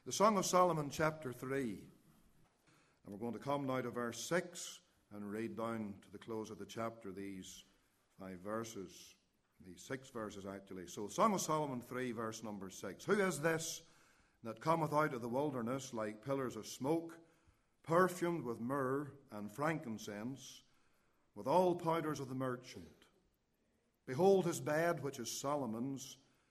The Song of Solomon, chapter 3. And we're going to come now to verse 6 and read down to the close of the chapter these 5 verses. These 6 verses, actually. So, Song of Solomon 3, verse number 6. Who is this that cometh out of the wilderness like pillars of smoke, perfumed with myrrh and frankincense, with all powders of the merchant? Behold his bed, which is Solomon's.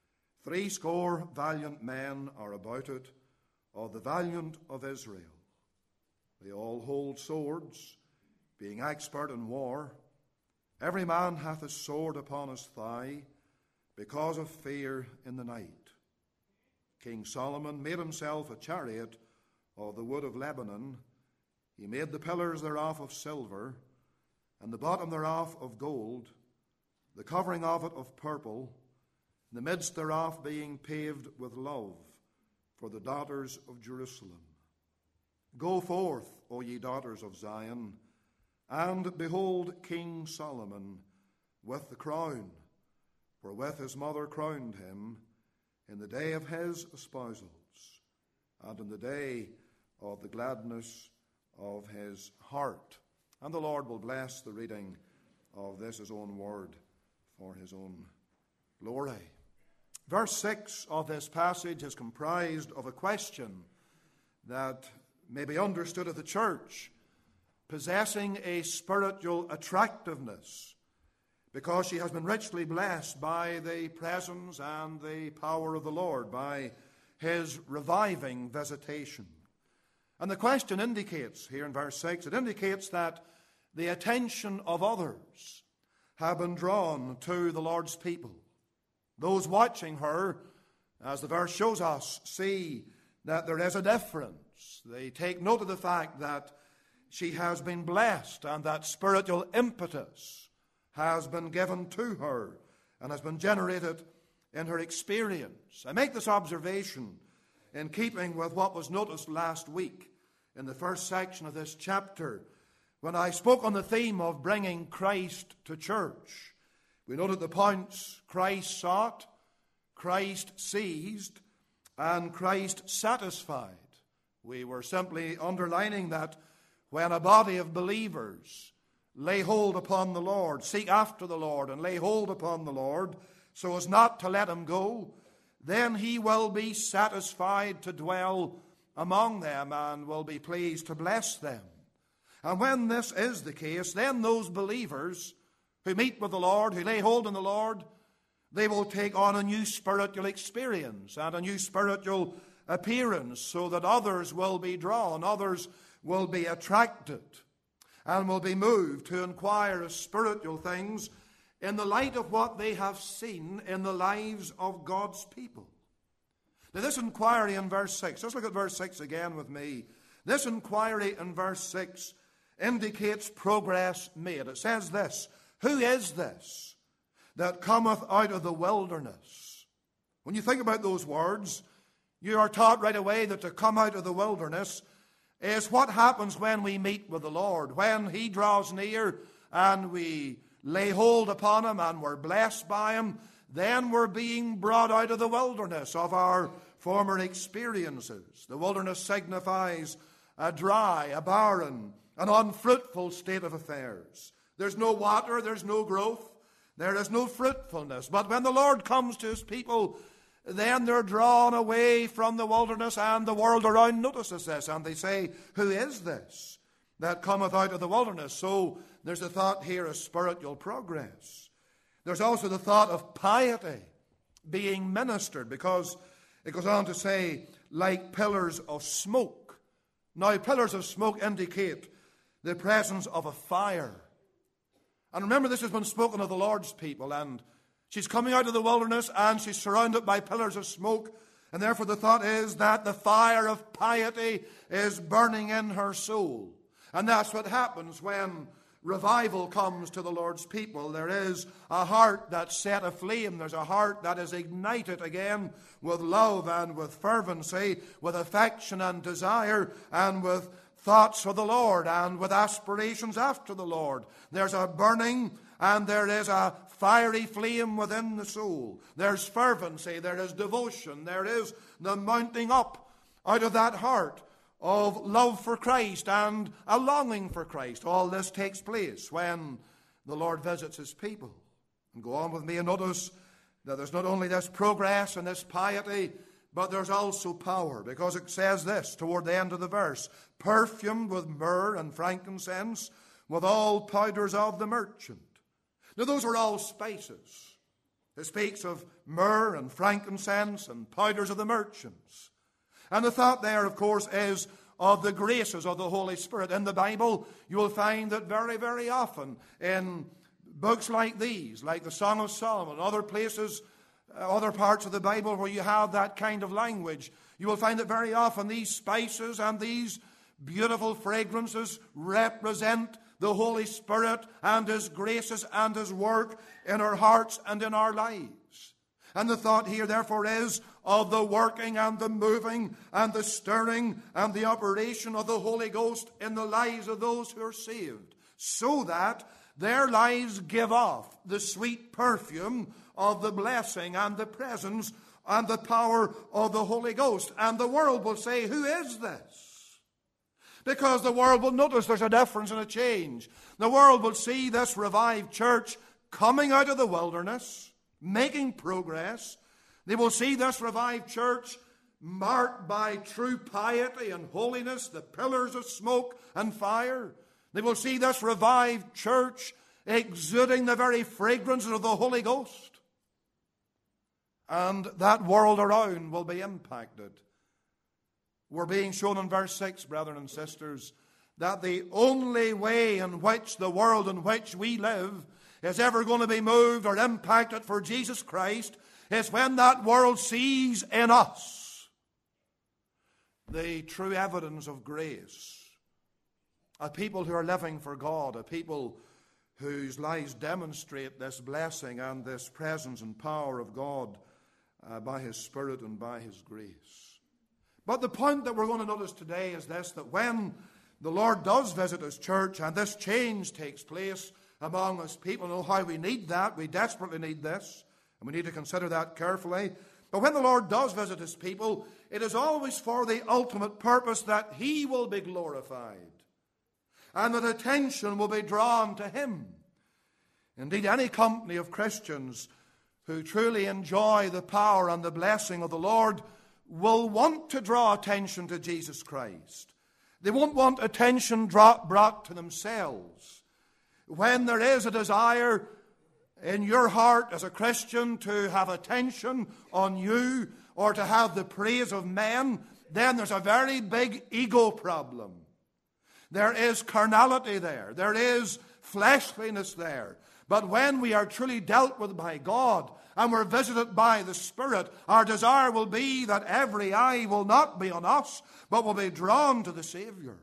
80 valiant men are about it, of the valiant of Israel. They all hold swords, being expert in war. Every man hath a sword upon his thigh, because of fear in the night. King Solomon made himself a chariot of the wood of Lebanon. He made the pillars thereof of silver, and the bottom thereof of gold, the covering of it of purple, the midst thereof being paved with love for the daughters of Jerusalem. Go forth, O ye daughters of Zion, and behold King Solomon with the crown, for with his mother crowned him in the day of his espousals, and in the day of the gladness of his heart. And the Lord will bless the reading of this his own word for his own glory. Verse 6 of this passage is comprised of a question that may be understood of the church possessing a spiritual attractiveness because she has been richly blessed by the presence and the power of the Lord, by his reviving visitation. And the question indicates, here in verse 6, it indicates that the attention of others have been drawn to the Lord's people. Those watching her, as the verse shows us, see that there is a difference. They take note of the fact that she has been blessed and that spiritual impetus has been given to her and has been generated in her experience. I make this observation in keeping with what was noticed last week in the first section of this chapter when I spoke on the theme of bringing Christ to church. We noted the points: Christ sought, Christ seized, and Christ satisfied. We were simply underlining that when a body of believers lay hold upon the Lord, seek after the Lord, and lay hold upon the Lord so as not to let him go, then he will be satisfied to dwell among them and will be pleased to bless them. And when this is the case, then those believers who meet with the Lord, who lay hold on the Lord, they will take on a new spiritual experience and a new spiritual appearance so that others will be drawn, others will be attracted, and will be moved to inquire of spiritual things in the light of what they have seen in the lives of God's people. Now this inquiry in verse 6, just look at verse 6 again with me. This inquiry in verse 6 indicates progress made. It says this: who is this that cometh out of the wilderness? When you think about those words, you are taught right away that to come out of the wilderness is what happens when we meet with the Lord. When he draws near and we lay hold upon him and we're blessed by him, then we're being brought out of the wilderness of our former experiences. The wilderness signifies a dry, a barren, an unfruitful state of affairs. There's no water, there's no growth, there is no fruitfulness. But when the Lord comes to his people, then they're drawn away from the wilderness, and the world around notices this, and they say, who is this that cometh out of the wilderness? So there's a thought here of spiritual progress. There's also the thought of piety being ministered, because it goes on to say, like pillars of smoke. Now, pillars of smoke indicate the presence of a fire. And remember, this has been spoken of the Lord's people, and she's coming out of the wilderness and she's surrounded by pillars of smoke, and therefore the thought is that the fire of piety is burning in her soul. And that's what happens when revival comes to the Lord's people. There is a heart that's set aflame. There's a heart that is ignited again with love and with fervency, with affection and desire, and with thoughts of the Lord and with aspirations after the Lord. There's a burning and there is a fiery flame within the soul. There's fervency, there is devotion, there is the mounting up out of that heart of love for Christ and a longing for Christ. All this takes place when the Lord visits his people. And go on with me and notice that there's not only this progress and this piety, but there's also power, because it says this toward the end of the verse, perfumed with myrrh and frankincense, with all powders of the merchant. Now those are all spices. It speaks of myrrh and frankincense and powders of the merchants. And the thought there, of course, is of the graces of the Holy Spirit. In the Bible, you will find that very, very often in books like these, like the Song of Solomon, other places, other parts of the Bible where you have that kind of language, you will find that very often these spices and these beautiful fragrances represent the Holy Spirit and his graces and his work in our hearts and in our lives. And the thought here, therefore, is of the working and the moving and the stirring and the operation of the Holy Ghost in the lives of those who are saved, so that their lives give off the sweet perfume of the blessing and the presence and the power of the Holy Ghost. And the world will say, who is this? Because the world will notice there's a difference and a change. The world will see this revived church coming out of the wilderness, making progress. They will see this revived church marked by true piety and holiness, the pillars of smoke and fire. They will see this revived church exuding the very fragrances of the Holy Ghost. And that world around will be impacted. We're being shown in verse 6, brethren and sisters, that the only way in which the world in which we live is ever going to be moved or impacted for Jesus Christ is when that world sees in us the true evidence of grace. A people who are living for God, a people whose lives demonstrate this blessing and this presence and power of God by his Spirit and by his grace. But the point that we're going to notice today is this, that when the Lord does visit his church and this change takes place among us people, know how we need that. We desperately need this, and we need to consider that carefully. But when the Lord does visit his people, it is always for the ultimate purpose that he will be glorified and that attention will be drawn to him. Indeed, any company of Christians who truly enjoy the power and the blessing of the Lord will want to draw attention to Jesus Christ. They won't want attention brought to themselves. When there is a desire in your heart as a Christian to have attention on you or to have the praise of men, then there's a very big ego problem. There is carnality there. There is fleshliness there. But when we are truly dealt with by God and we're visited by the Spirit, our desire will be that every eye will not be on us, but will be drawn to the Savior.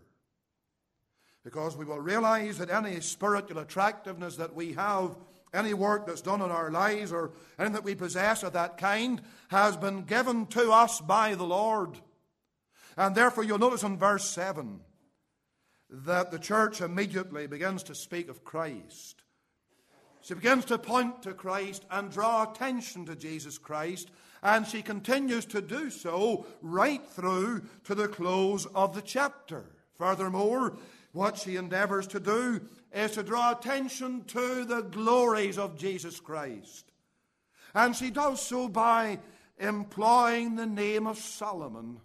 Because we will realize that any spiritual attractiveness that we have, any work that's done in our lives or anything that we possess of that kind, has been given to us by the Lord. And therefore you'll notice in verse 7 that the church immediately begins to speak of Christ. She begins to point to Christ and draw attention to Jesus Christ, and she continues to do so right through to the close of the chapter. Furthermore, what she endeavors to do is to draw attention to the glories of Jesus Christ. And she does so by employing the name of Solomon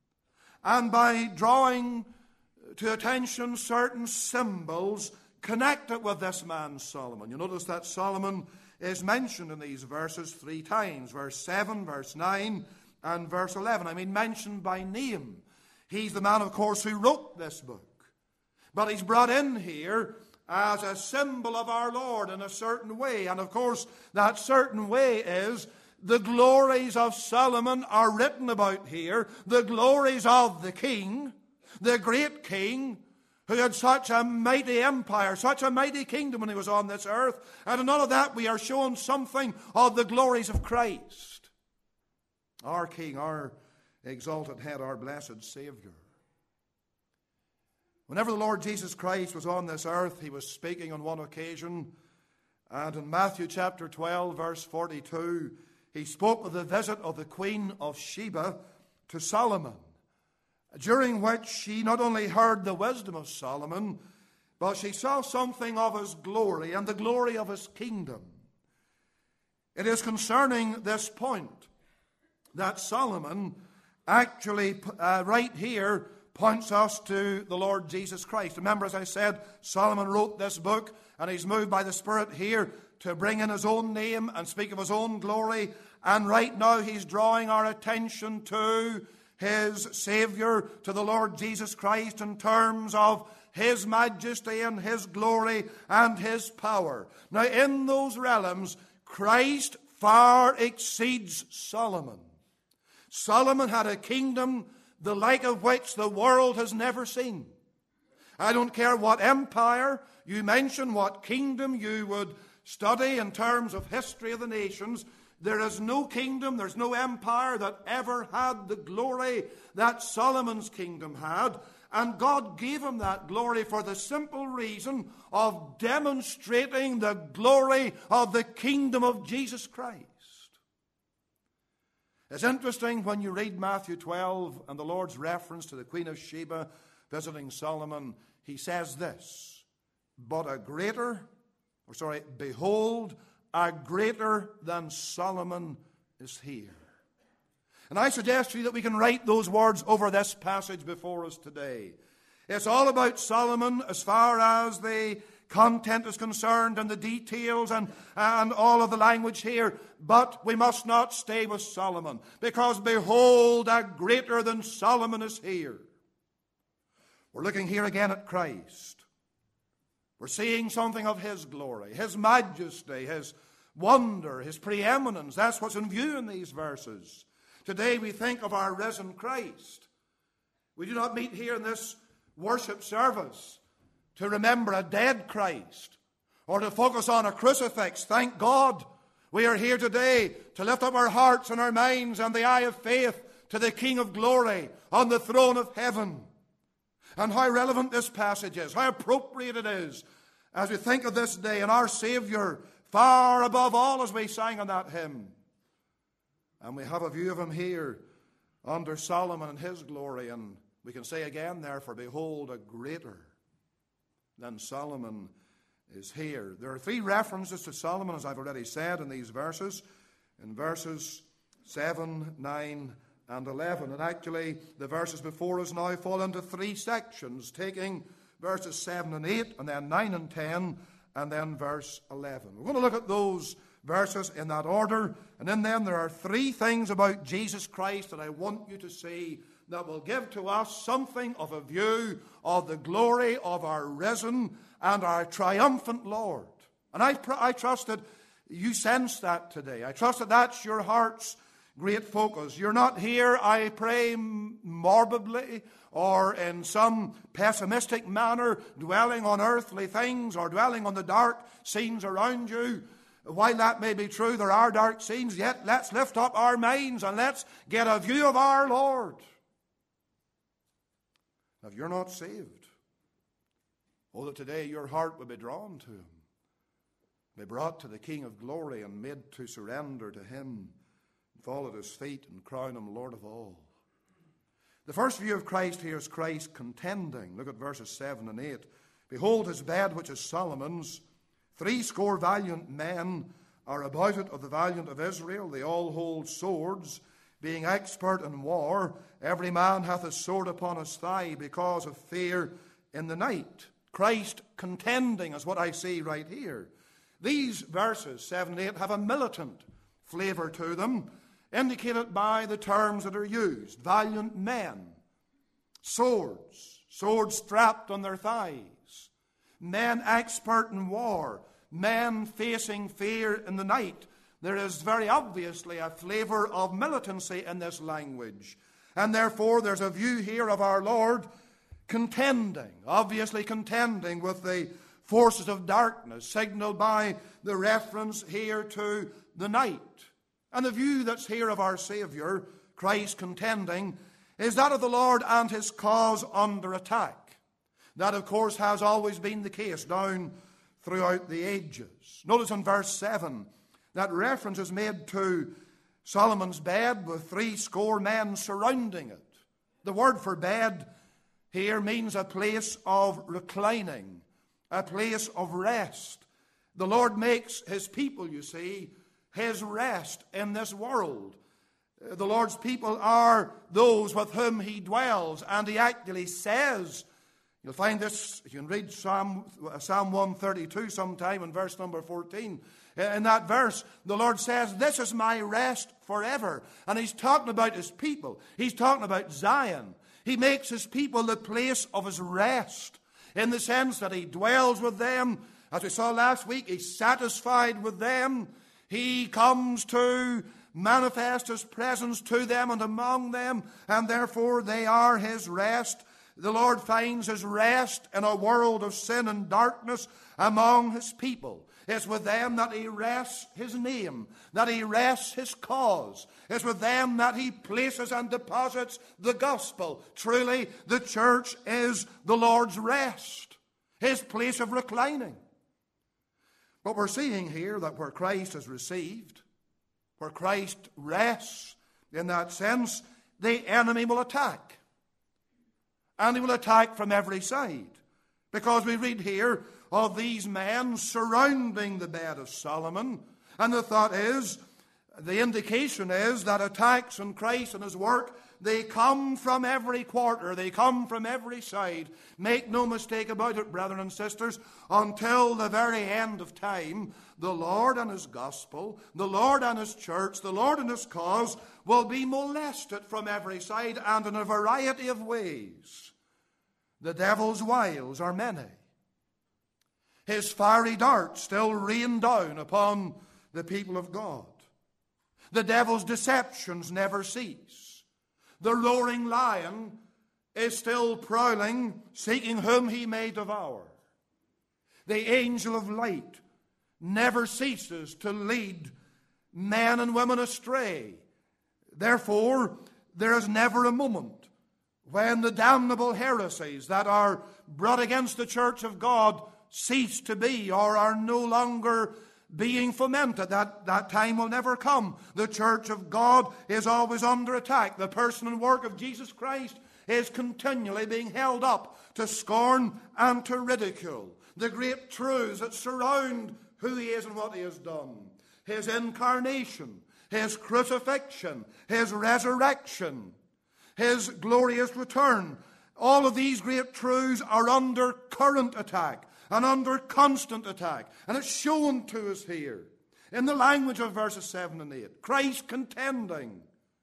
and by drawing to attention certain symbols connected with this man Solomon. You notice that Solomon is mentioned in these verses 3 times. Verse 7, verse 9, and verse 11. I mean, mentioned by name. He's the man, of course, who wrote this book. But he's brought in here as a symbol of our Lord in a certain way. And of course, that certain way is the glories of Solomon are written about here. The glories of the king, the great king, who had such a mighty empire, such a mighty kingdom when he was on this earth. And in all of that, we are shown something of the glories of Christ. Our King, our exalted head, our blessed Savior. Whenever the Lord Jesus Christ was on this earth, he was speaking on one occasion. And in Matthew chapter 12, verse 42, he spoke of the visit of the Queen of Sheba to Solomon. during which she not only heard the wisdom of Solomon, but she saw something of his glory and the glory of his kingdom. It is concerning this point that Solomon actually, right here, points us to the Lord Jesus Christ. Remember, as I said, Solomon wrote this book, and he's moved by the Spirit here to bring in his own name and speak of his own glory. And right now he's drawing our attention to his Savior, to the Lord Jesus Christ, in terms of his majesty and his glory and his power. Now, in those realms, Christ far exceeds Solomon. Solomon had a kingdom the like of which the world has never seen. I don't care what empire you mention, what kingdom you would study in terms of history of the nations. There is no kingdom, there's no empire that ever had the glory that Solomon's kingdom had. And God gave him that glory for the simple reason of demonstrating the glory of the kingdom of Jesus Christ. It's interesting when you read Matthew 12 and the Lord's reference to the Queen of Sheba visiting Solomon. He says this, behold, a greater than Solomon is here. And I suggest to you that we can write those words over this passage before us today. It's all about Solomon as far as the content is concerned and the details and all of the language here. But we must not stay with Solomon, because behold, a greater than Solomon is here. We're looking here again at Christ. We're seeing something of his glory, his majesty, his wonder, his preeminence. That's what's in view in these verses. Today we think of our risen Christ. We do not meet here in this worship service to remember a dead Christ or to focus on a crucifix. Thank God we are here today to lift up our hearts and our minds and the eye of faith to the King of glory on the throne of heaven. And how relevant this passage is, how appropriate it is as we think of this day and our Savior far above all, as we sang in that hymn. And we have a view of him here under Solomon and his glory. And we can say again, therefore, behold, a greater than Solomon is here. There are three references to Solomon, as I've already said, in these verses. In verses 7, 9, and 11. And actually, the verses before us now fall into three sections, taking verses 7 and 8, and then 9 and 10, and then verse 11. We're going to look at those verses in that order, and in them there are three things about Jesus Christ that I want you to see that will give to us something of a view of the glory of our risen and our triumphant Lord. And I trust that you sense that today. I trust that that's your heart's great focus. You're not here, I pray, morbidly or in some pessimistic manner, dwelling on earthly things or dwelling on the dark scenes around you. While that may be true, there are dark scenes, yet let's lift up our minds and let's get a view of our Lord. If you're not saved, oh, that today your heart would be drawn to him, be brought to the King of glory and made to surrender to him, fall at his feet and crown him Lord of all. The first view of Christ here is Christ contending. Look at verses 7 and 8. Behold, his bed, which is Solomon's, 80 valiant men are about it of the valiant of Israel. They all hold swords, being expert in war. Every man hath a sword upon his thigh because of fear in the night. Christ contending is what I see right here. These verses, 7 and 8, have a militant flavor to them, indicated by the terms that are used. Valiant men, swords strapped on their thighs, men expert in war, men facing fear in the night. There is very obviously a flavor of militancy in this language. And therefore there's a view here of our Lord contending, obviously contending with the forces of darkness, signaled by the reference here to the night. And the view that's here of our Savior, Christ contending, is that of the Lord and his cause under attack. That, of course, has always been the case down throughout the ages. Notice in verse 7 that reference is made to Solomon's bed with 80 men surrounding it. The word for bed here means a place of reclining, a place of rest. The Lord makes his people, you see, his rest in this world. The Lord's people are those with whom he dwells, and he actually says, you'll find this, you can read Psalm 132 sometime in verse number 14. In that verse, the Lord says, this is my rest forever. And he's talking about his people. He's talking about Zion. He makes his people the place of his rest, in the sense that he dwells with them. As we saw last week, he's satisfied with them. He comes to manifest his presence to them and among them, and therefore they are his rest. The Lord finds his rest in a world of sin and darkness among his people. It's with them that he rests his name, that he rests his cause. It's with them that he places and deposits the gospel. Truly, the church is the Lord's rest, his place of reclining. But we're seeing here that where Christ is received, where Christ rests, in that sense, the enemy will attack. And he will attack from every side. Because we read here of these men surrounding the bed of Solomon. And the thought is, the indication is that attacks on Christ and his work, they come from every quarter. They come from every side. Make no mistake about it, brethren and sisters, until the very end of time, the Lord and his gospel, the Lord and his church, the Lord and his cause will be molested from every side and in a variety of ways. The devil's wiles are many. His fiery darts still rain down upon the people of God. The devil's deceptions never cease. The roaring lion is still prowling, seeking whom he may devour. The angel of light never ceases to lead men and women astray. Therefore, there is never a moment when the damnable heresies that are brought against the church of God cease to be or are no longer being fomented. That time will never come. The church of God is always under attack. The person and work of Jesus Christ is continually being held up to scorn and to ridicule. The great truths that surround who he is and what he has done. His incarnation, his crucifixion, his resurrection, his glorious return. All of these great truths are under current attack and under constant attack. And it's shown to us here in the language of verses 7 and 8. Christ contending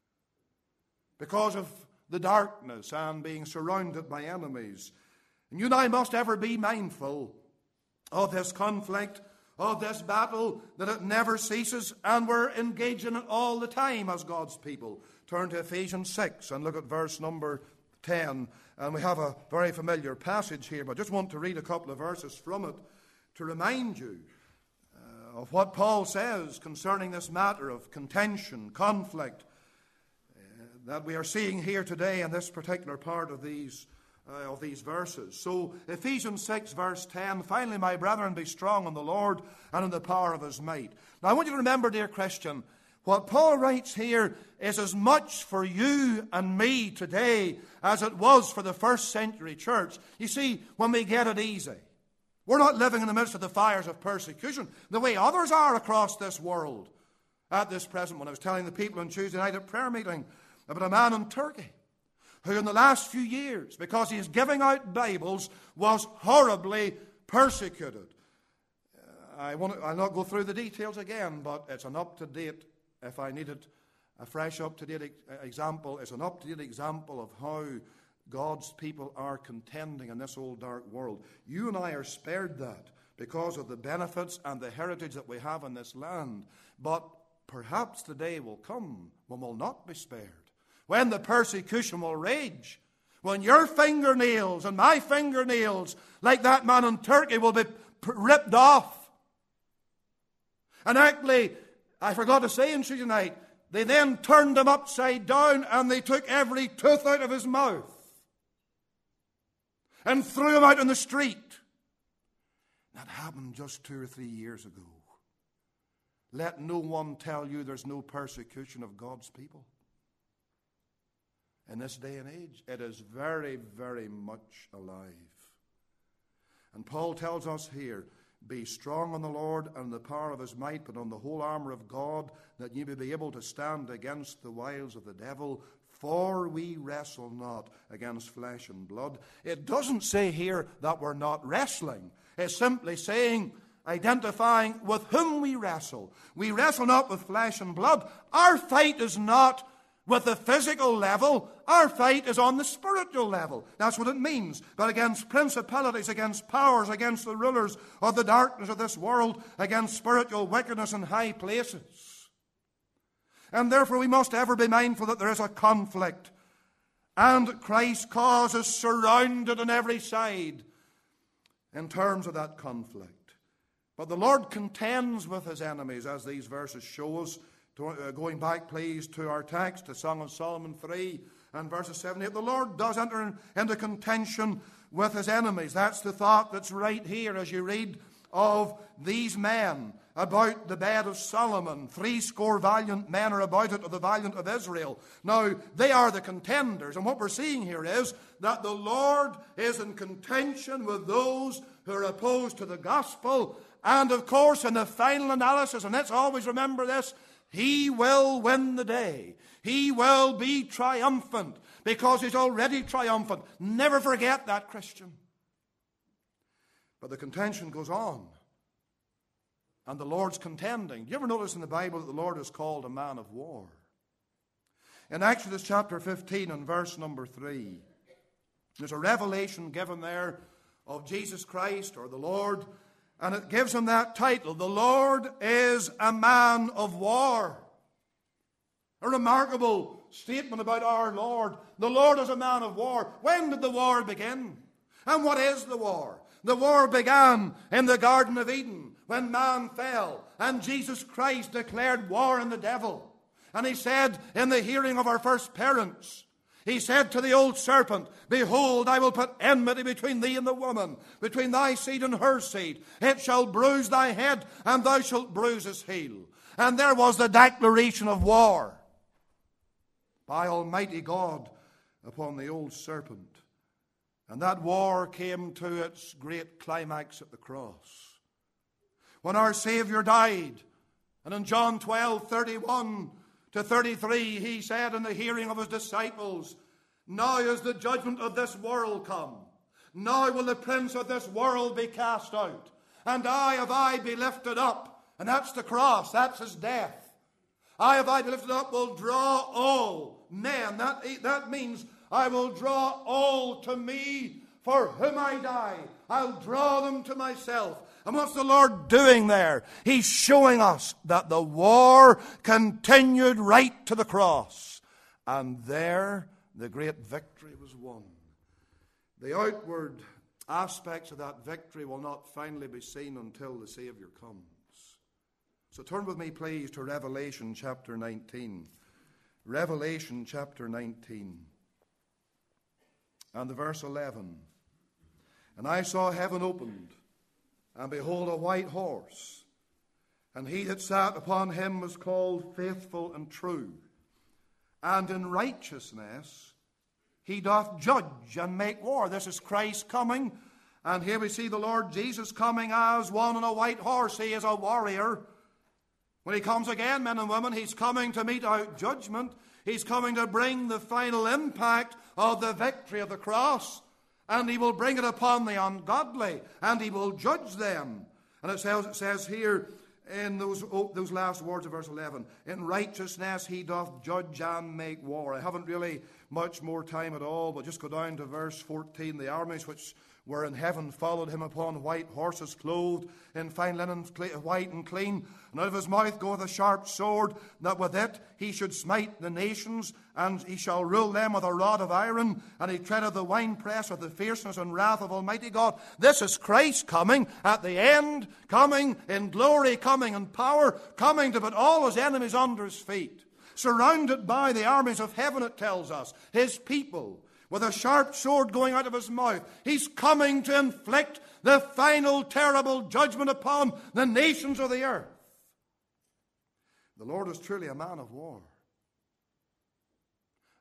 because of the darkness and being surrounded by enemies. And you and I must ever be mindful of this conflict, of this battle, that it never ceases, and we're engaged in it all the time as God's people. Turn to Ephesians 6 and look at verse number 10. And we have a very familiar passage here, but I just want to read a couple of verses from it to remind you of what Paul says concerning this matter of contention, conflict, that we are seeing here today in this particular part of these verses. So, Ephesians 6, verse 10, finally, my brethren, be strong in the Lord and in the power of his might. Now, I want you to remember, dear Christian, what Paul writes here is as much for you and me today as it was for the first century church. You see, when we get it easy, we're not living in the midst of the fires of persecution the way others are across this world at this present moment. I was telling the people on Tuesday night at prayer meeting about a man in Turkey who in the last few years, because he is giving out Bibles, was horribly persecuted. I'll not go through the details again, but it's an up-to-date, if I needed a fresh up-to-date example, it's an up-to-date example of how God's people are contending in this old dark world. You and I are spared that because of the benefits and the heritage that we have in this land. But perhaps the day will come when we'll not be spared, when the persecution will rage, when your fingernails and my fingernails, like that man in Turkey, will be ripped off. And actually, I forgot to say on Tuesday night, they then turned him upside down and they took every tooth out of his mouth and threw him out on the street. That happened just 2 or 3 years ago. Let no one tell you there's no persecution of God's people. in this day and age. It is very, very much alive. And Paul tells us here, be strong in the Lord and the power of his might, put on the whole armor of God, that ye may be able to stand against the wiles of the devil. For we wrestle not against flesh and blood. It doesn't say here that we're not wrestling. It's simply saying, identifying with whom we wrestle. We wrestle not with flesh and blood. Our fight is not with the physical level. Our fight is on the spiritual level. That's what it means. But against principalities, against powers, against the rulers of the darkness of this world, against spiritual wickedness in high places. And therefore we must ever be mindful that there is a conflict. And Christ's cause is surrounded on every side in terms of that conflict. But the Lord contends with his enemies, as these verses show us. Going back, please, to our text, to Song of Solomon 3 and verses 7 and 8. The Lord does enter into contention with his enemies. That's the thought that's right here as you read of these men about the bed of Solomon. 80 valiant men are about it, of the valiant of Israel. Now, they are the contenders. And what we're seeing here is that the Lord is in contention with those who are opposed to the gospel. And, of course, in the final analysis, and let's always remember this, he will win the day. He will be triumphant because he's already triumphant. Never forget that, Christian. But the contention goes on. And the Lord's contending. Do you ever notice in the Bible that the Lord is called a man of war? In Exodus chapter 15 and verse number 3, there's a revelation given there of Jesus Christ, or the Lord, and it gives him that title. The Lord is a man of war. A remarkable statement about our Lord. The Lord is a man of war. When did the war begin? And what is the war? The war began in the Garden of Eden when man fell and Jesus Christ declared war on the devil. And he said in the hearing of our first parents, he said to the old serpent, behold, I will put enmity between thee and the woman, between thy seed and her seed. It shall bruise thy head, and thou shalt bruise his heel. And there was the declaration of war by Almighty God upon the old serpent. And that war came to its great climax at the cross, when our Savior died. And in John 12:31 to 33, he said in the hearing of his disciples, now is the judgment of this world come. Now will the prince of this world be cast out. And I be lifted up. And that's the cross. That's his death. I be lifted up will draw all men. That means I will draw all to me for whom I die. I'll draw them to myself. And what's the Lord doing there? He's showing us that the war continued right to the cross. And there the great victory was won. The outward aspects of that victory will not finally be seen until the Savior comes. So turn with me, please, to Revelation chapter 19. Revelation chapter 19. And the verse 11. And I saw heaven opened, and behold, a white horse. And he that sat upon him was called Faithful and True. And in righteousness he doth judge and make war. This is Christ coming. And here we see the Lord Jesus coming as one on a white horse. He is a warrior. When he comes again, men and women, he's coming to mete out judgment. He's coming to bring the final impact of the victory of the cross. And he will bring it upon the ungodly, and he will judge them. And it says here in those last words of verse 11, in righteousness he doth judge and make war. I haven't really much more time at all, but just go down to verse 14. The armies which were in heaven followed him upon white horses, clothed in fine linen, white and clean. And out of his mouth goeth a sharp sword, that with it he should smite the nations, and he shall rule them with a rod of iron, and he treadeth the winepress of the fierceness and wrath of Almighty God. This is Christ coming at the end, coming in glory, coming in power, coming to put all his enemies under his feet. Surrounded by the armies of heaven, it tells us, his people, with a sharp sword going out of his mouth. He's coming to inflict the final terrible judgment upon the nations of the earth. The Lord is truly a man of war.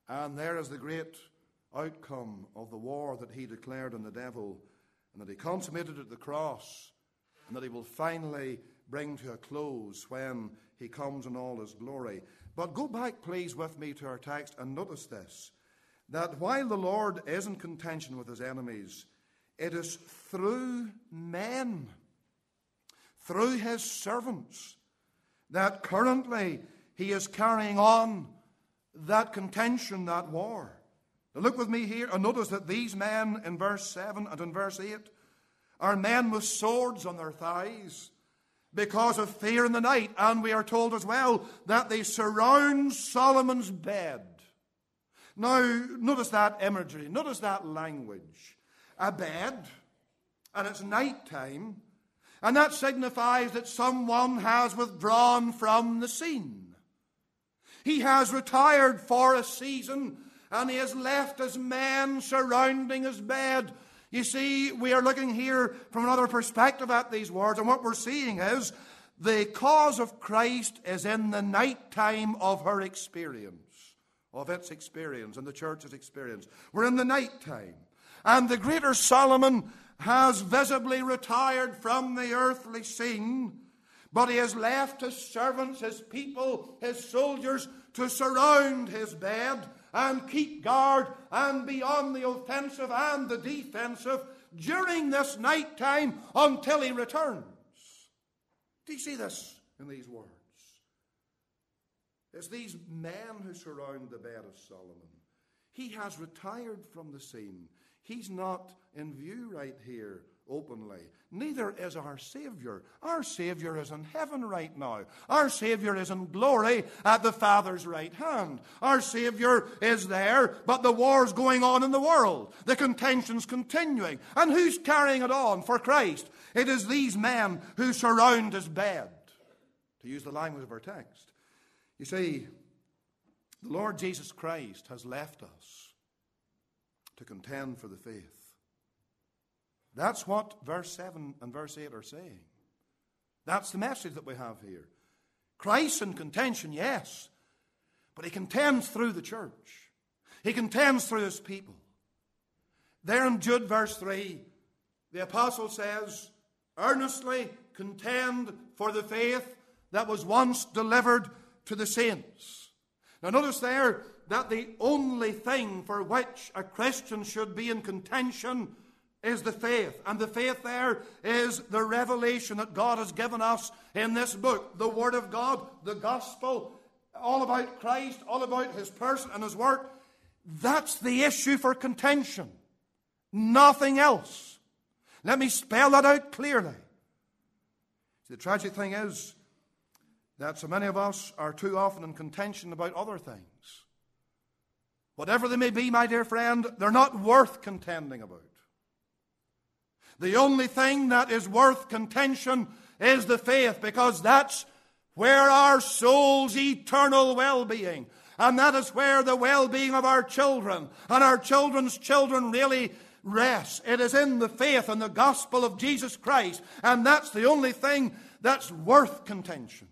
And there is the great outcome of the war that he declared on the devil, and that he consummated at the cross, and that he will finally bring to a close when he comes in all his glory. But go back, please, with me to our text and notice this, that while the Lord is in contention with his enemies, it is through men, through his servants, that currently he is carrying on that contention, that war. Now look with me here and notice that these men in verse 7 and in verse 8 are men with swords on their thighs because of fear in the night. And we are told as well that they surround Solomon's bed. Now, notice that imagery, notice that language. A bed, and it's night time, and that signifies that someone has withdrawn from the scene. He has retired for a season, and he has left his men surrounding his bed. You see, we are looking here from another perspective at these words, and what we're seeing is the cause of Christ is in the night time of her experience, of its experience, and the church's experience. We're in the night time. And the greater Solomon has visibly retired from the earthly scene, but he has left his servants, his people, his soldiers to surround his bed and keep guard and be on the offensive and the defensive during this night time until he returns. Do you see this in these words? It's these men who surround the bed of Solomon. He has retired from the scene. He's not in view right here openly. Neither is our Savior. Our Savior is in heaven right now. Our Savior is in glory at the Father's right hand. Our Savior is there, but the war's going on in the world. The contention's continuing. And who's carrying it on for Christ? It is these men who surround his bed, to use the language of our text. You see, the Lord Jesus Christ has left us to contend for the faith. That's what verse 7 and verse 8 are saying. That's the message that we have here. Christ in contention, yes, but he contends through the church. He contends through his people. There in Jude verse 3, the apostle says, earnestly contend for the faith that was once delivered to the saints. Now notice there that the only thing for which a Christian should be in contention is the faith. And the faith there is the revelation that God has given us in this book. The Word of God, the Gospel, all about Christ, all about His person and His work. That's the issue for contention. Nothing else. Let me spell that out clearly. The tragic thing is that so many of us are too often in contention about other things. Whatever they may be, my dear friend, they're not worth contending about. The only thing that is worth contention is the faith, because that's where our soul's eternal well-being, and that is where the well-being of our children and our children's children really rests. It is in the faith and the gospel of Jesus Christ, and that's the only thing that's worth contention.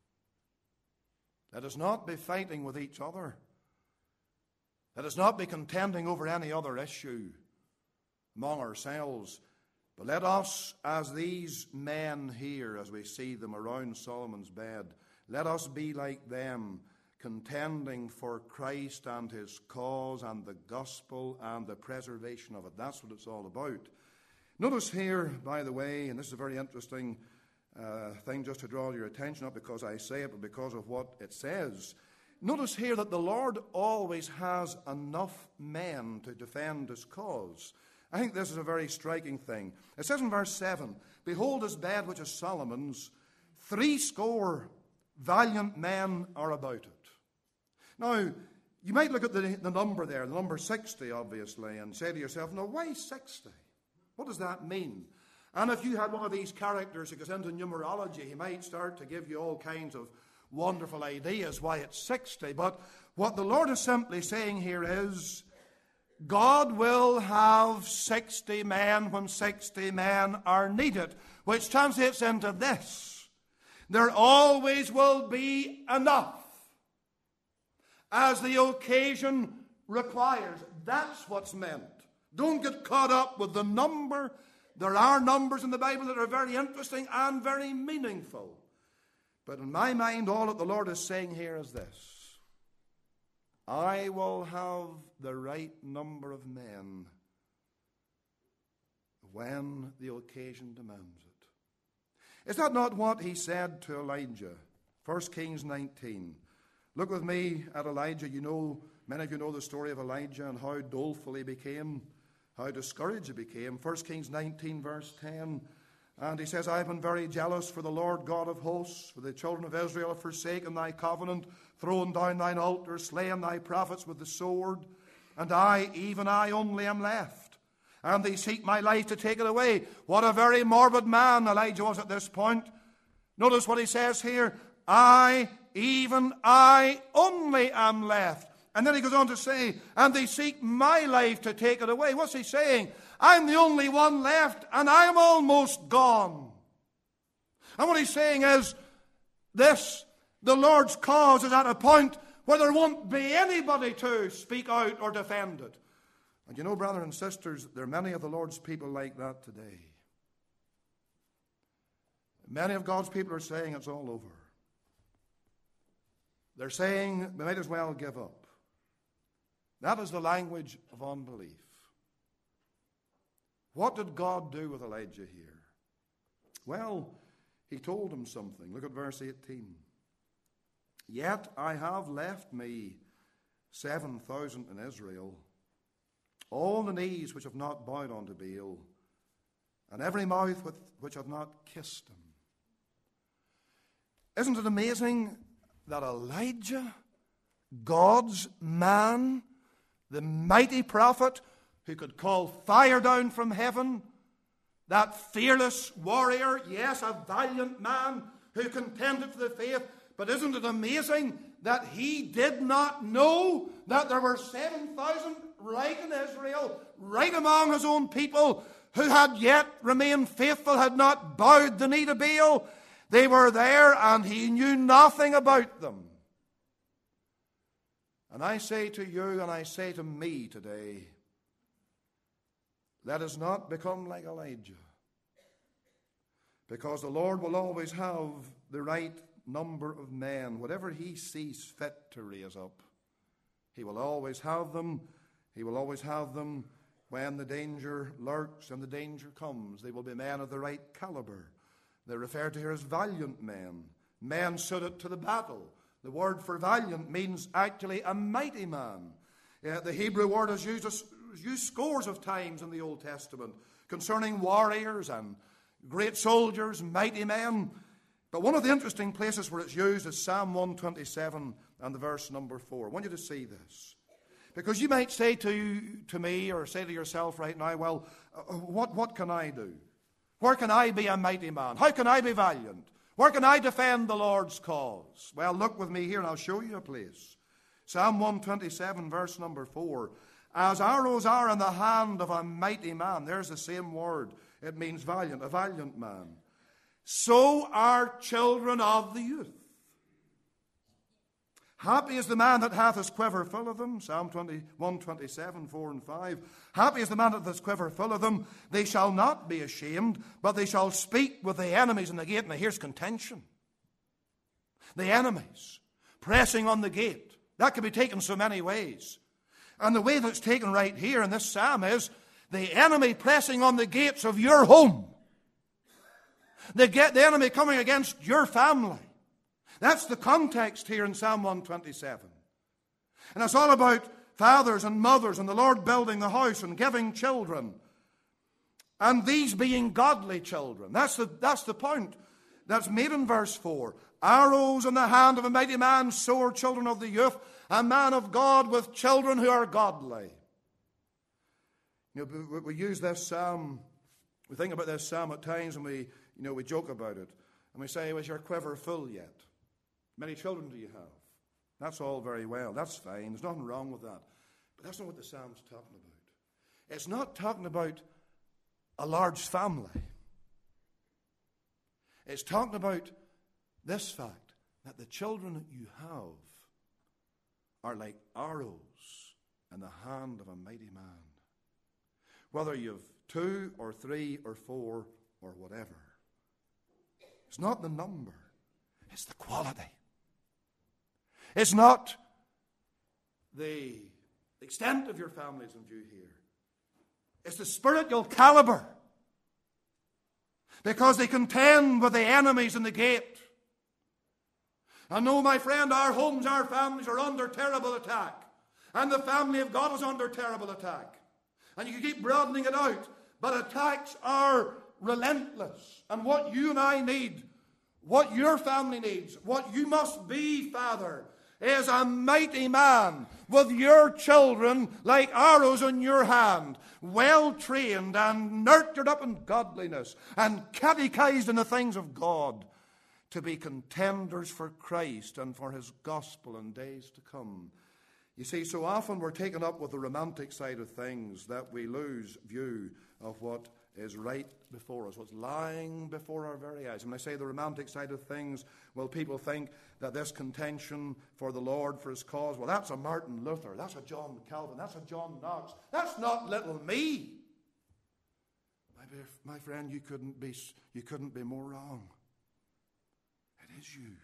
Let us not be fighting with each other. Let us not be contending over any other issue among ourselves. But let us, as these men here, as we see them around Solomon's bed, let us be like them, contending for Christ and his cause and the gospel and the preservation of it. That's what it's all about. Notice here, by the way, and this is a very interesting thing just to draw your attention, not because I say it, but because of what it says. Notice here that the Lord always has enough men to defend his cause. I think this is a very striking thing. It says in verse 7, behold his bed which is Solomon's, 80 valiant men are about it. Now, you might look at the number there, the number 60 obviously, and say to yourself, now why 60? What does that mean? And if you had one of these characters who goes into numerology, he might start to give you all kinds of wonderful ideas why it's 60. But what the Lord is simply saying here is, God will have 60 men when 60 men are needed, which translates into this: there always will be enough. as the occasion requires. That's what's meant. Don't get caught up with the number. There are numbers in the Bible that are very interesting and very meaningful. But in my mind, all that the Lord is saying here is this: I will have the right number of men when the occasion demands it. Is that not what he said to Elijah? 1 Kings 19. Look with me at Elijah. You know, many of you know the story of Elijah and how doleful he became, how discouraged he became. 1 Kings 19 verse 10. And he says, I have been very jealous for the Lord God of hosts, for the children of Israel have forsaken thy covenant, thrown down thine altar, slain thy prophets with the sword. And I, even I only, am left. And they seek my life to take it away. What a very morbid man Elijah was at this point. Notice what he says here. I, even I only am left. And then he goes on to say, and they seek my life to take it away. What's he saying? I'm the only one left, and I'm almost gone. And what he's saying is this: the Lord's cause is at a point where there won't be anybody to speak out or defend it. And you know, brothers and sisters, there are many of the Lord's people like that today. Many of God's people are saying it's all over. They're saying we might as well give up. That is the language of unbelief. What did God do with Elijah here? Well, he told him something. Look at verse 18. Yet I have left me 7,000 in Israel, all the knees which have not bowed unto Baal, and every mouth which have not kissed him. Isn't it amazing that Elijah, God's man, the mighty prophet who could call fire down from heaven, that fearless warrior, yes, a valiant man who contended for the faith, but isn't it amazing that he did not know that there were 7,000 right in Israel, right among his own people, who had yet remained faithful, had not bowed the knee to Baal? They were there and he knew nothing about them. And I say to you and I say to me today, let us not become like Elijah. Because the Lord will always have the right number of men. Whatever he sees fit to raise up, he will always have them. He will always have them when the danger lurks and the danger comes. They will be men of the right caliber. They're referred to here as valiant men. Men suited to the battle. The word for valiant means actually a mighty man. The Hebrew word is used scores of times in the Old Testament concerning warriors and great soldiers, mighty men. But one of the interesting places where it's used is Psalm 127 and the verse number 4. I want you to see this. Because you might say to me or say to yourself right now, well, what can I do? Where can I be a mighty man? How can I be valiant? Where can I defend the Lord's cause? Well, look with me here and I'll show you a place. Psalm 127, verse number 4. As arrows are in the hand of a mighty man. There's the same word. It means valiant, a valiant man. So are children of the youth. Happy is the man that hath his quiver full of them. Psalm 127, 4 and 5. Happy is the man that hath his quiver full of them. They shall not be ashamed, but they shall speak with the enemies in the gate. Now here's contention. The enemies pressing on the gate. That can be taken so many ways. And the way that's taken right here in this psalm is the enemy pressing on the gates of your home. The enemy coming against your family. That's the context here in Psalm 127. And it's all about fathers and mothers and the Lord building the house and giving children. And these being godly children. That's the point that's made in verse 4. Arrows in the hand of a mighty man, so are children of the youth. A man of God with children who are godly. You know, we use this psalm, we think about this psalm at times and we joke about it. And we say, was your quiver full yet? Many children do you have? That's all very well. That's fine. There's nothing wrong with that. But that's not what the psalm's talking about. It's not talking about a large family. It's talking about this fact, that the children that you have are like arrows in the hand of a mighty man. Whether you've 2 or 3 or 4 or whatever. It's not the number. It's the quality. It's not the extent of your families in view here. It's the spiritual caliber. Because they contend with the enemies in the gate. I know, my friend, our homes, our families are under terrible attack. And the family of God is under terrible attack. And you can keep broadening it out. But attacks are relentless. And what you and I need, what your family needs, what you must be, Father, is a mighty man with your children like arrows in your hand, well trained and nurtured up in godliness and catechized in the things of God, to be contenders for Christ and for his gospel in days to come. You see, so often we're taken up with the romantic side of things that we lose view of what is right before us, what's lying before our very eyes. And when I say the romantic side of things, well, people think that this contention for the Lord, for his cause, well, that's a Martin Luther, that's a John Calvin, that's a John Knox. That's not little me. My friend, you couldn't be more wrong. It is you.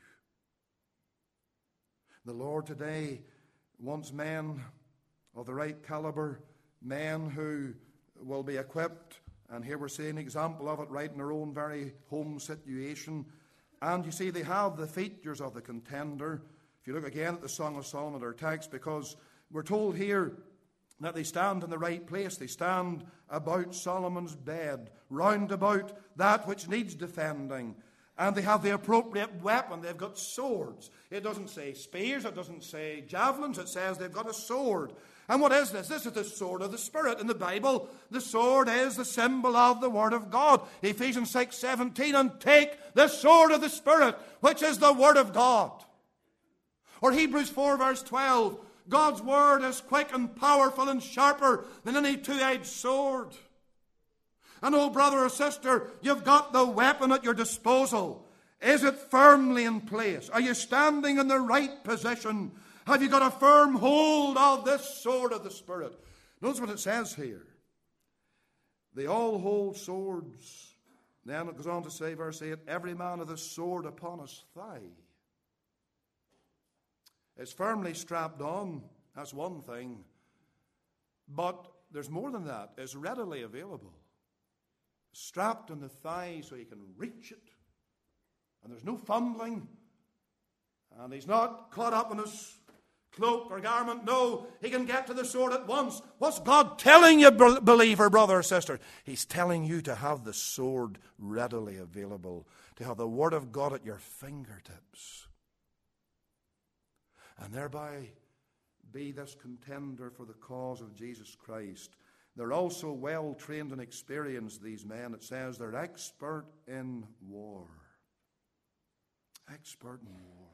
The Lord today wants men of the right caliber, men who will be equipped. And here we're seeing an example of it right in their own very home situation. And you see, they have the features of the contender. If you look again at the Song of Solomon, our text, because we're told here that they stand in the right place. They stand about Solomon's bed, round about that which needs defending. And they have the appropriate weapon. They've got swords. It doesn't say spears. It doesn't say javelins. It says they've got a sword. And what is this? This is the sword of the Spirit. In the Bible, the sword is the symbol of the Word of God. Ephesians 6:17, and take the sword of the Spirit, which is the Word of God. Or Hebrews 4 verse 12, God's Word is quick and powerful and sharper than any two-edged sword. And oh, brother or sister, you've got the weapon at your disposal. Is it firmly in place? Are you standing in the right position? Have you got a firm hold of this sword of the Spirit? Notice what it says here. They all hold swords. Then it goes on to say, verse 8, every man with a sword upon his thigh. It's firmly strapped on. That's one thing. But there's more than that. It's readily available. Strapped on the thigh so you can reach it. And there's no fumbling. And he's not caught up in his cloak or garment. No, he can get to the sword at once. What's God telling you, believer, brother or sister? He's telling you to have the sword readily available, to have the Word of God at your fingertips, and thereby be this contender for the cause of Jesus Christ. They're also well trained and experienced, these men. It says they're expert in war. Expert in war.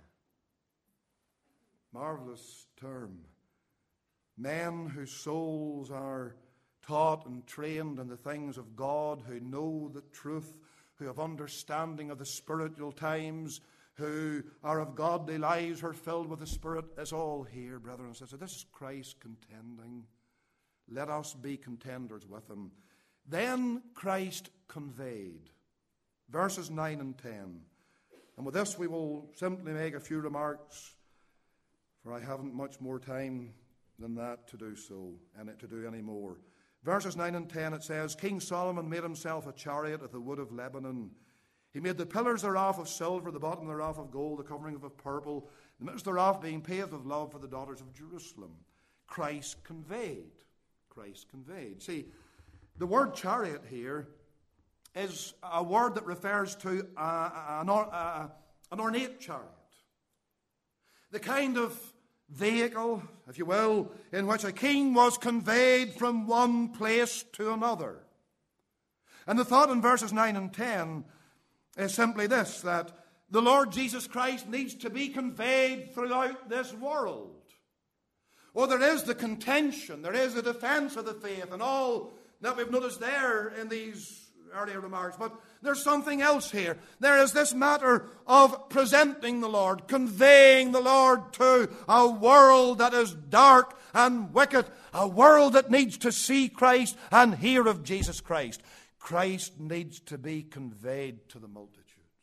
Marvelous term. Men whose souls are taught and trained in the things of God, who know the truth, who have understanding of the spiritual times, who are of godly lives, who are filled with the Spirit, is all here, brethren and sisters. This is Christ contending. Let us be contenders with him. Then Christ conveyed. Verses 9 and 10. And with this we will simply make a few remarks, for I haven't much more time than that to do so, and to do any more. Verses 9 and 10, it says, King Solomon made himself a chariot of the wood of Lebanon. He made the pillars thereof of silver, the bottom thereof of gold, the covering of purple, the midst thereof being paved with love for the daughters of Jerusalem. Christ conveyed. Christ conveyed. See, the word chariot here is a word that refers to an ornate chariot. The kind of vehicle, if you will, in which a king was conveyed from one place to another. And the thought in verses 9 and 10 is simply this, that the Lord Jesus Christ needs to be conveyed throughout this world. Or there is the contention, there is the defense of the faith, and all that we've noticed there in these earlier remarks, but there's something else here. There is this matter of presenting the Lord, conveying the Lord to a world that is dark and wicked, a world that needs to see Christ and hear of Jesus Christ. Christ needs to be conveyed to the multitudes.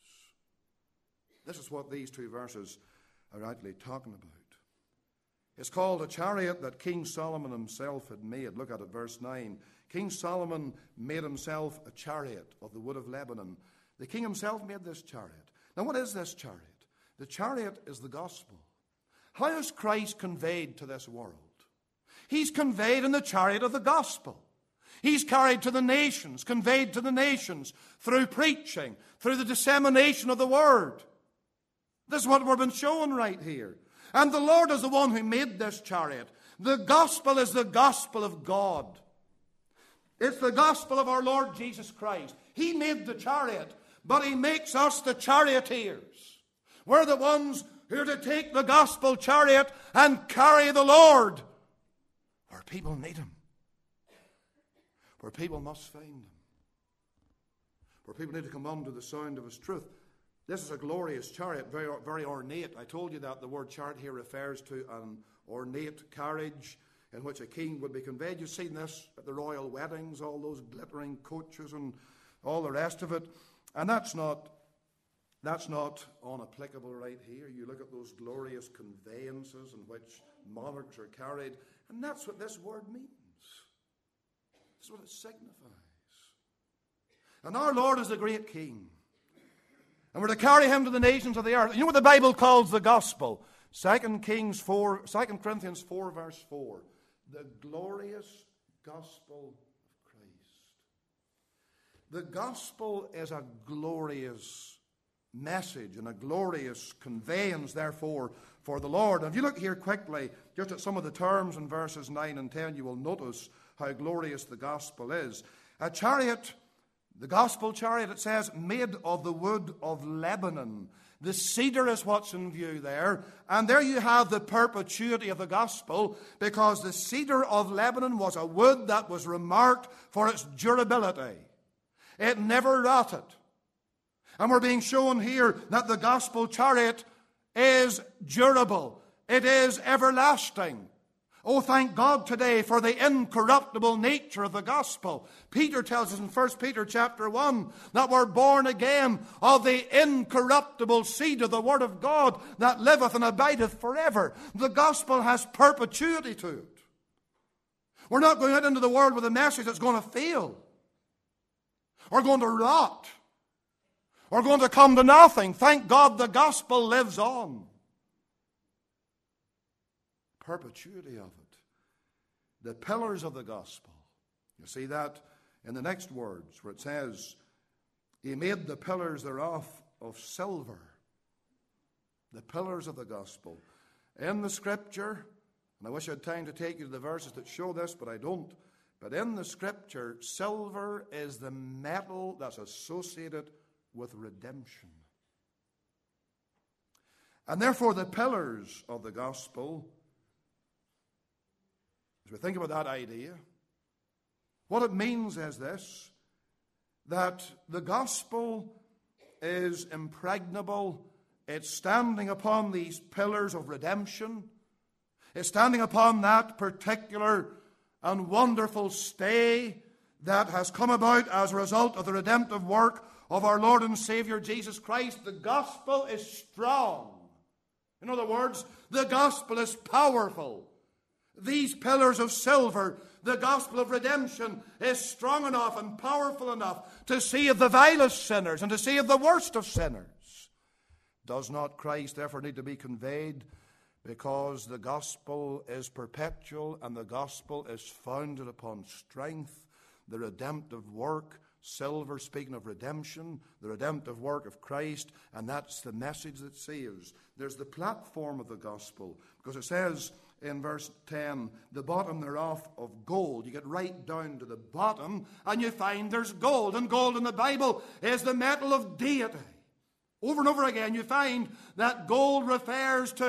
This is what these two verses are actually talking about. It's called a chariot that King Solomon himself had made. Look at it, verse 9. King Solomon made himself a chariot of the wood of Lebanon. The king himself made this chariot. Now, what is this chariot? The chariot is the gospel. How is Christ conveyed to this world? He's conveyed in the chariot of the gospel. He's carried to the nations, conveyed to the nations through preaching, through the dissemination of the word. This is what we've been shown right here. And the Lord is the one who made this chariot. The gospel is the gospel of God. It's the gospel of our Lord Jesus Christ. He made the chariot, but he makes us the charioteers. We're the ones who are to take the gospel chariot and carry the Lord where people need him, where people must find him, where people need to come under the sound of his truth. This is a glorious chariot, very, very ornate. I told you that the word chariot here refers to an ornate carriage in which a king would be conveyed. You've seen this at the royal weddings, all those glittering coaches and all the rest of it. And that's not unapplicable right here. You look at those glorious conveyances in which monarchs are carried, and that's what this word means. That's what it signifies. And our Lord is the great King. And we're to carry him to the nations of the earth. You know what the Bible calls the gospel? 2 Corinthians 4, verse 4. The glorious gospel of Christ. The gospel is a glorious message and a glorious conveyance, therefore, for the Lord. And if you look here quickly, just at some of the terms in verses 9 and 10, you will notice how glorious the gospel is. A chariot, the gospel chariot, it says, made of the wood of Lebanon. The cedar is what's in view there. And there you have the perpetuity of the gospel, because the cedar of Lebanon was a wood that was remarked for its durability. It never rotted. And we're being shown here that the gospel chariot is durable. It is everlasting. Oh, thank God today for the incorruptible nature of the gospel. Peter tells us in 1 Peter chapter 1 that we're born again of the incorruptible seed of the word of God that liveth and abideth forever. The gospel has perpetuity to it. We're not going out into the world with a message that's going to fail, or going to rot, or going to come to nothing. Thank God the gospel lives on. Perpetuity of it. The pillars of the gospel. You see that in the next words where it says, he made the pillars thereof of silver. The pillars of the gospel. In the scripture, and I wish I had time to take you to the verses that show this, but I don't. But in the scripture, silver is the metal that's associated with redemption. And therefore the pillars of the gospel, as we think about that idea, what it means is this, that the gospel is impregnable. It's standing upon these pillars of redemption. It's standing upon that particular and wonderful stay that has come about as a result of the redemptive work of our Lord and Savior Jesus Christ. The gospel is strong. In other words, the gospel is powerful. These pillars of silver, the gospel of redemption, is strong enough and powerful enough to save the vilest sinners and to save the worst of sinners. Does not Christ therefore need to be conveyed? Because the gospel is perpetual and the gospel is founded upon strength, the redemptive work, silver speaking of redemption, the redemptive work of Christ, and that's the message that saves. There's the platform of the gospel, because it says in verse 10, the bottom thereof of gold. You get right down to the bottom and you find there's gold. And gold in the Bible is the metal of deity. Over and over again you find that gold refers to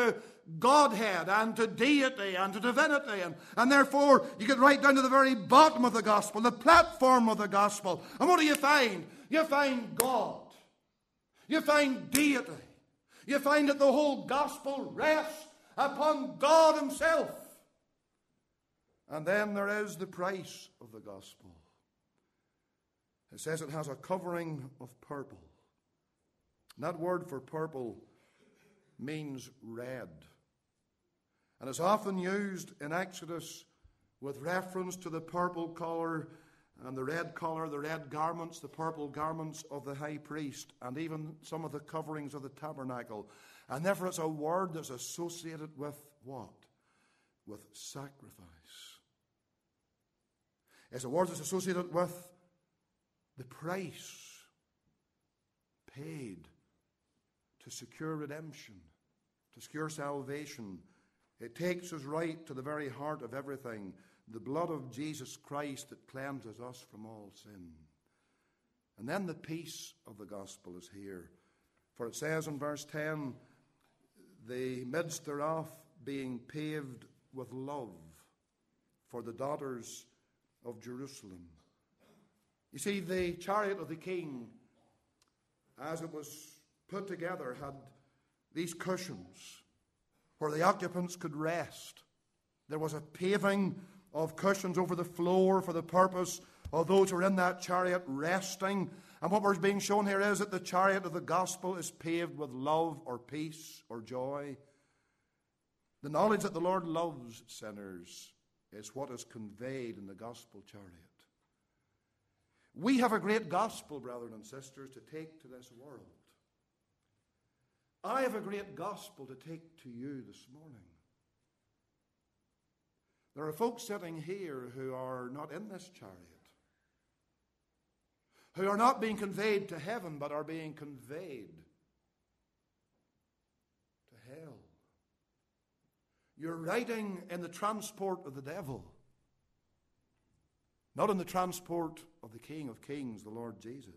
Godhead and to deity and to divinity. And therefore, you get right down to the very bottom of the gospel, the platform of the gospel. And what do you find? You find God. You find deity. You find that the whole gospel rests upon God himself. And then there is the price of the gospel. It says it has a covering of purple. And that word for purple means red. And it's often used in Exodus with reference to the purple color and the red color, the red garments, the purple garments of the high priest, and even some of the coverings of the tabernacle. And therefore it's a word that's associated with what? With sacrifice. It's a word that's associated with the price paid to secure redemption, to secure salvation. It takes us right to the very heart of everything. The blood of Jesus Christ that cleanses us from all sin. And then the peace of the gospel is here. For it says in verse 10, the midst thereof being paved with love for the daughters of Jerusalem. You see, the chariot of the king, as it was put together, had these cushions where the occupants could rest. There was a paving of cushions over the floor for the purpose of those who are in that chariot resting. And what we're being shown here is that the chariot of the gospel is paved with love or peace or joy. The knowledge that the Lord loves sinners is what is conveyed in the gospel chariot. We have a great gospel, brothers and sisters, to take to this world. I have a great gospel to take to you this morning. There are folks sitting here who are not in this chariot, who are not being conveyed to heaven, but are being conveyed to hell. You're riding in the transport of the devil, not in the transport of the King of Kings, the Lord Jesus.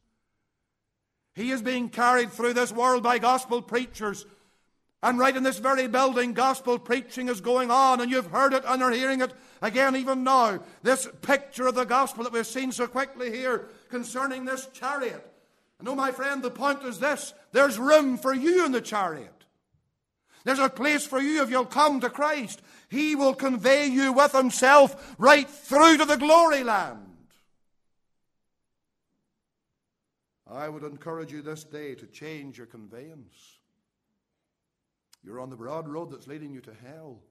He is being carried through this world by gospel preachers. And right in this very building, gospel preaching is going on, and you've heard it and are hearing it again even now. This picture of the gospel that we've seen so quickly here concerning this chariot. And oh, my friend, the point is this: there's room for you in the chariot. There's a place for you if you'll come to Christ. He will convey you with himself right through to the glory land. I would encourage you this day to change your conveyance. You're on the broad road that's leading you to hell.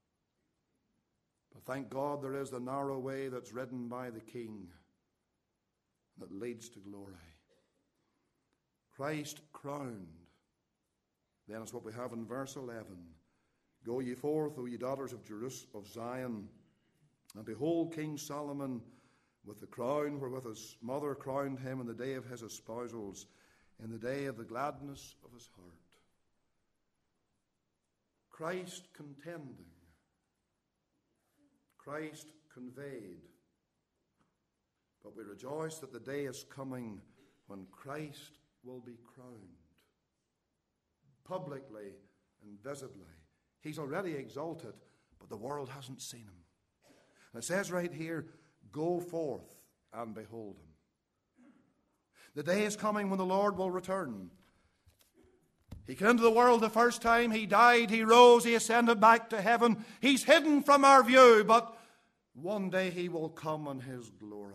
But thank God there is the narrow way that's ridden by the King that leads to glory. Christ crowned. Then it's what we have in verse 11. Go ye forth, O ye daughters of Zion, and behold King Solomon with the crown wherewith his mother crowned him in the day of his espousals, in the day of the gladness of his heart. Christ contending, Christ conveyed. But we rejoice that the day is coming when Christ will be crowned, publicly and visibly. He's already exalted, but the world hasn't seen him. And it says right here, go forth and behold him. The day is coming when the Lord will return. He came into the world the first time. He died, he rose, he ascended back to heaven. He's hidden from our view, but one day he will come in his glory.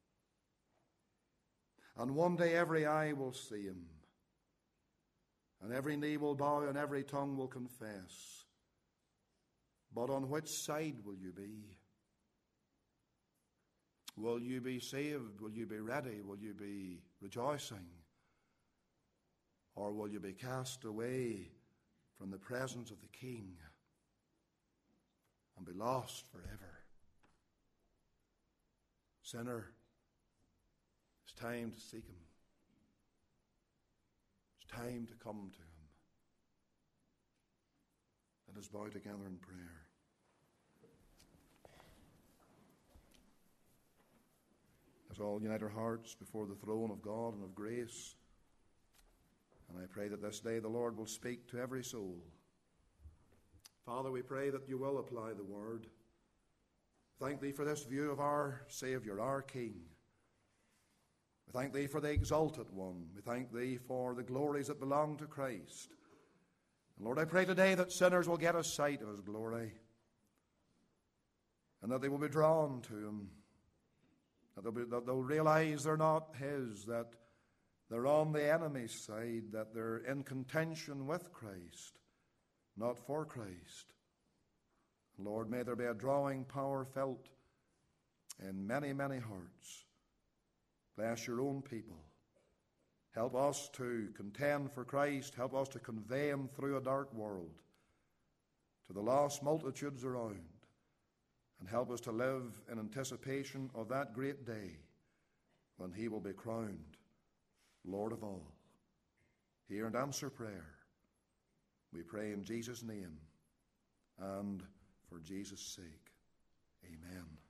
And one day every eye will see him. And every knee will bow and every tongue will confess. But on which side will you be? Will you be saved? Will you be ready? Will you be rejoicing? Or will you be cast away from the presence of the King and be lost forever? Sinner, it's time to seek him. It's time to come to him. Let us bow together in prayer. Let's all unite our hearts before the throne of God and of grace. And I pray that this day the Lord will speak to every soul. Father, we pray that you will apply the word. Thank thee for this view of our Saviour, our King. We thank thee for the exalted one. We thank thee for the glories that belong to Christ. And Lord, I pray today that sinners will get a sight of his glory, and that they will be drawn to him, that they'll realize they're not his, that they're on the enemy's side, that they're in contention with Christ, not for Christ. Lord, may there be a drawing power felt in many, many hearts. Bless your own people. Help us to contend for Christ. Help us to convey him through a dark world to the lost multitudes around. And help us to live in anticipation of that great day when he will be crowned Lord of all. Hear and answer prayer. We pray in Jesus' name and for Jesus' sake. Amen.